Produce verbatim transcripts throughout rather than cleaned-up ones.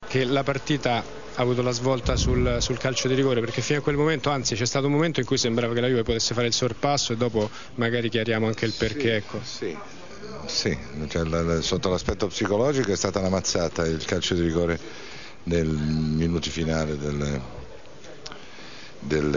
che la partita ha avuto la svolta sul, sul calcio di rigore, perché fino a quel momento, anzi c'è stato un momento in cui sembrava che la Juve potesse fare il sorpasso, e dopo magari chiariamo anche il perché. Sì, ecco. sì, sì. Cioè, la, la, sotto l'aspetto psicologico è stata una mazzata il calcio di rigore nel minuti finale del, del,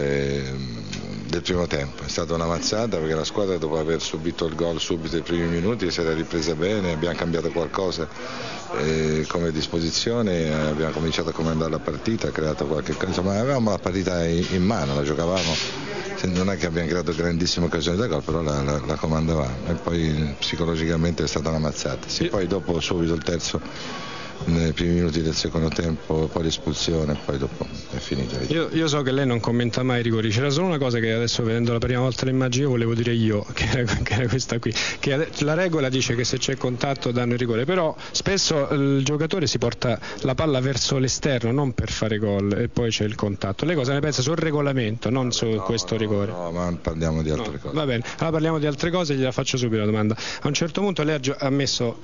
del primo tempo. È stata una mazzata perché la squadra, dopo aver subito il gol subito ai primi minuti, si era ripresa bene, abbiamo cambiato qualcosa eh, come disposizione, abbiamo cominciato a comandare la partita, creato qualche cosa, insomma avevamo la partita in, in mano, la giocavamo, non è che abbiamo creato grandissime occasioni da gol, però la, la, la comandavamo, e poi psicologicamente è stata una mazzata. Sì, poi dopo subito il terzo, nei primi minuti del secondo tempo, poi l'espulsione, poi dopo è finita. Io, io so che lei non commenta mai i rigori, c'era solo una cosa che adesso, vedendo la prima volta le immagini, io volevo dire io, che era, che era questa qui, che la regola dice che se c'è contatto danno il rigore, però spesso il giocatore si porta la palla verso l'esterno, non per fare gol, e poi c'è il contatto. Lei cosa ne pensa sul regolamento, non su no, questo no, rigore? No, ma parliamo di altre no, cose. Va bene, allora parliamo di altre cose, gliela faccio subito la domanda. A un certo punto lei ha, ha messo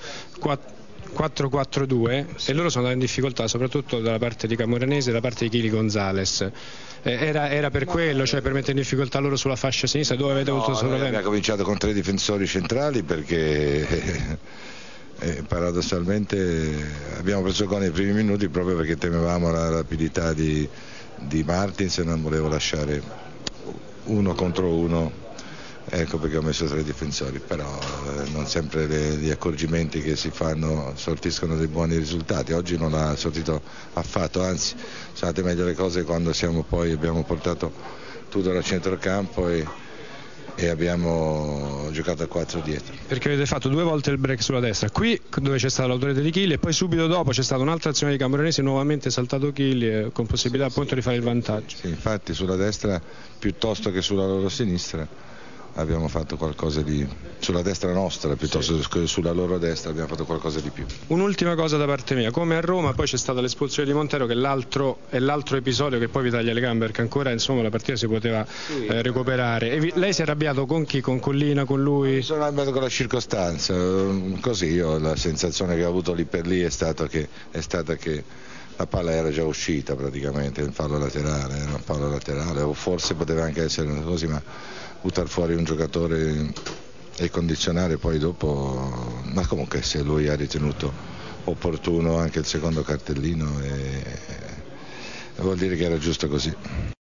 quattro quattro due e loro sono andati in difficoltà, soprattutto dalla parte di Camoranesi e dalla parte di Chili Gonzalez. Eh, era, era per quello, cioè per mettere in difficoltà loro sulla fascia sinistra, dove avete no, avuto sopravvento? Abbiamo cominciato con tre difensori centrali perché eh, paradossalmente abbiamo preso gol nei primi minuti proprio perché temevamo la rapidità di, di Martins e non volevo lasciare uno contro uno. Ecco perché ho messo tre difensori, però eh, non sempre le, gli accorgimenti che si fanno sortiscono dei buoni risultati. Oggi non ha sortito affatto, anzi sono andate meglio le cose quando siamo poi abbiamo portato Tudor a centrocampo e, e abbiamo giocato a quattro dietro. Perché avete fatto due volte il break sulla destra, qui dove c'è stata l'autorità di Chili, e poi subito dopo c'è stata un'altra azione di Camoranesi, nuovamente saltato Chili eh, con possibilità sì, appunto sì, di fare il vantaggio. Sì, infatti sulla destra piuttosto che sulla loro sinistra abbiamo fatto qualcosa di, sulla destra nostra piuttosto sì, che sulla loro destra abbiamo fatto qualcosa di più. Un'ultima cosa da parte mia, come a Roma poi c'è stata l'espulsione di Montero, che è l'altro, è l'altro episodio che poi vi taglia le gambe, perché ancora insomma la partita si poteva sì, eh, recuperare. E vi, lei si è arrabbiato con chi? Con Collina, con lui? Mi sono arrabbiato con la circostanza, così io la sensazione che ho avuto lì per lì è stata che, è stata che la palla era già uscita praticamente, in fallo laterale, era un fallo laterale, o forse poteva anche essere così, ma buttare fuori un giocatore e condizionare poi dopo, ma comunque se lui ha ritenuto opportuno anche il secondo cartellino, e vuol dire che era giusto così.